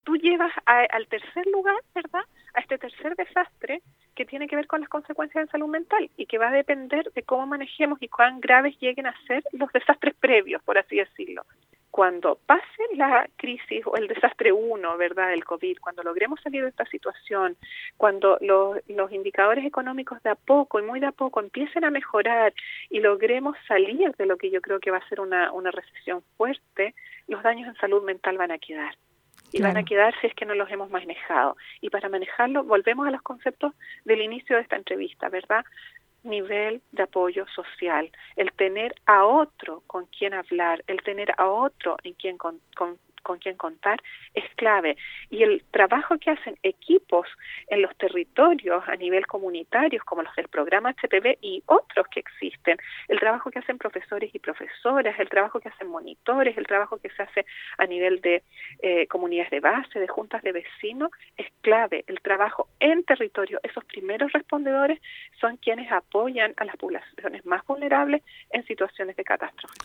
tú llevas al tercer lugar, ¿verdad?, a este tercer desastre que tiene que ver con las consecuencias de salud mental y que va a depender de cómo manejemos y cuán graves lleguen a ser los desastres previos, por así decirlo. Cuando pase la crisis o el desastre 1, ¿verdad?, del COVID, cuando logremos salir de esta situación, cuando los indicadores económicos de a poco y muy de a poco empiecen a mejorar y logremos salir de lo que yo creo que va a ser una recesión fuerte, los daños en salud mental van a quedar. Y van a quedar si es que no los hemos manejado. Y para manejarlo, volvemos a los conceptos del inicio de esta entrevista, ¿verdad? Nivel de apoyo social, el tener a otro con quien hablar, el tener a otro en quien con quien contar es clave. Y el trabajo que hacen equipos en los territorios a nivel comunitarios, como los del programa HPV y otros que existen, el trabajo que hacen profesores y profesoras, el trabajo que hacen monitores, el trabajo que se hace a nivel de comunidades de base, de juntas de vecinos, es clave. El trabajo en territorio, esos primeros respondedores son quienes apoyan a las poblaciones más vulnerables en situaciones de catástrofe.